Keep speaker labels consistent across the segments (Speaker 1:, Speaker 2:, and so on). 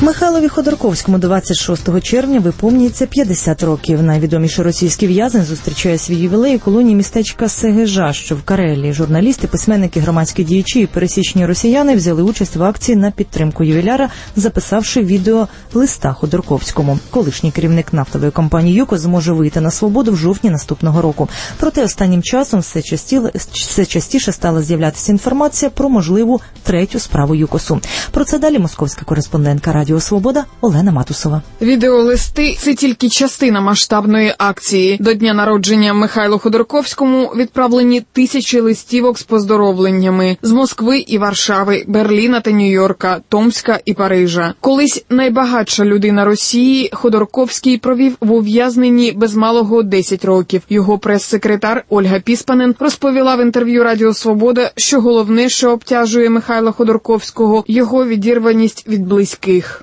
Speaker 1: Михайлові Ходорковському 26 червня виповнюється 50 років. Найвідоміший російський в'язень зустрічає свій ювілей у колонії містечка Сегежа, що в Карелії. Журналісти, письменники, громадські діячі і пересічні росіяни взяли участь в акції на підтримку ювіляра, записавши відео листа Ходорковському. Колишній керівник нафтової компанії «ЮКОС» зможе вийти на свободу в жовтні наступного року. Проте останнім часом все частіше стала з'являтися інформація про можливу третю справу ЮКОСу. Про це далі московська кореспондентка Радіо Свобода Олена Матусова.
Speaker 2: Відеолисти – це тільки частина масштабної акції. До дня народження Михайлу Ходорковському відправлені тисячі листівок з поздоровленнями з Москви і Варшави, Берліна та Нью-Йорка, Томська і Парижа. Колись найбагатша людина Росії, Ходорковський провів в ув'язненні без малого 10 років. Його прес-секретар Ольга Піспанен розповіла в інтерв'ю Радіо Свобода, що головне, що обтяжує Михайла Ходорковського – його відірваність від близьких.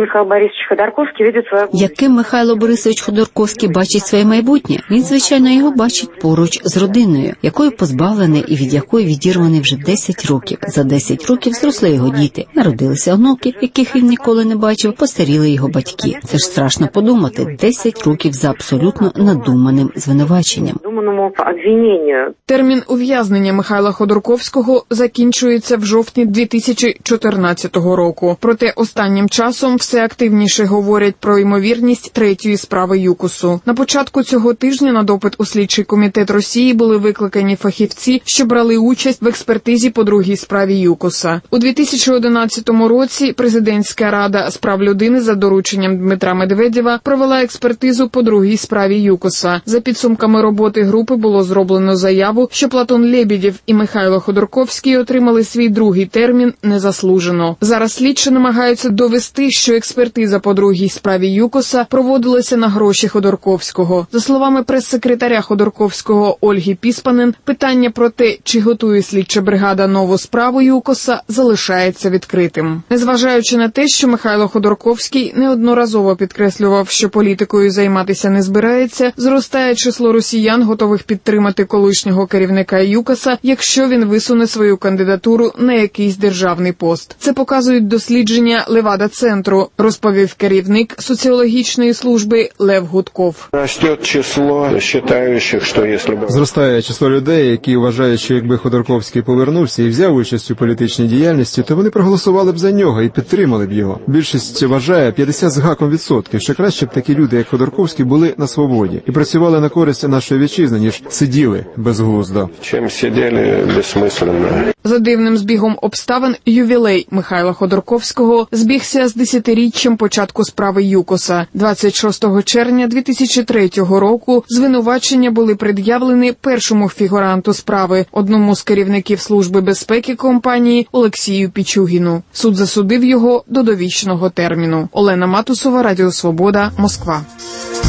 Speaker 3: Яким Михайло Борисович Ходорковський бачить своє майбутнє? Він, звичайно, його бачить поруч з родиною, якою позбавлений і від якої відірваний вже 10 років. За 10 років зросли його діти, народилися онуки, яких він ніколи не бачив, постаріли його батьки. Це ж страшно подумати, 10 років за абсолютно надуманим звинуваченням.
Speaker 2: Термін ув'язнення Михайла Ходорковського закінчується в жовтні 2014 року. Проте останнім часом все активніше говорять про ймовірність третьої справи ЮКОСу. На початку цього тижня на допит у слідчий комітет Росії були викликані фахівці, що брали участь в експертизі по другій справі ЮКОСа. У 2011 році Президентська рада з прав людини за дорученням Дмитра Медведєва провела експертизу по другій справі ЮКОСа. За підсумками роботи групи було зроблено заяву, що Платон Лебедєв і Михайло Ходорковський отримали свій другий термін незаслужено. Зараз слідчі намагаються довести, що експертиза по другій справі ЮКОСа проводилася на гроші Ходорковського. За словами прес-секретаря Ходорковського Ольги Піспанен, питання про те, чи готує слідча бригада нову справу ЮКОСа, залишається відкритим. Незважаючи на те, що Михайло Ходорковський неодноразово підкреслював, що політикою займатися не збирається, зростає число росіян, готових підтримати колишнього керівника ЮКОСа, якщо він висуне свою кандидатуру на якийсь державний пост. Це показують дослідження Левада-центру, розповів керівник соціологічної служби Лев Гудков.
Speaker 4: Зростає число людей, які вважають, що якби Ходорковський повернувся і взяв участь у політичній діяльності, то вони проголосували б за нього і підтримали б його. Більшість вважає 50 з гаком відсотків, що краще б такі люди, як Ходорковський, були на свободі і працювали на користь нашої вітчизни, ніж сиділи безглуздо.
Speaker 5: Чим сиділи безсмисленно.
Speaker 2: За дивним збігом обставин, ювілей Михайла Ходорковського збігся з 10-річчям початку справи ЮКОСа. 26 червня 2003 року звинувачення були пред'явлені першому фігуранту справи, одному з керівників Служби безпеки компанії Олексію Пічугіну. Суд засудив його до довічного терміну. Олена Матусова, Радіо Свобода, Москва.